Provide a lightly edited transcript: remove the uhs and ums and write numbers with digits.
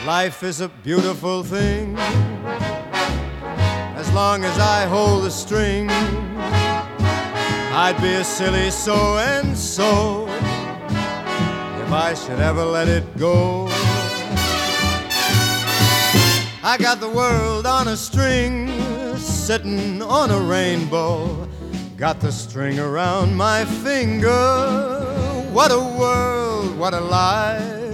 Life is a beautiful thing as long as I hold the string. I'd be a silly so-and-so if I should ever let it go. I got the world on a string, sitting on a rainbow. Got the string around my finger. What a world, what a life.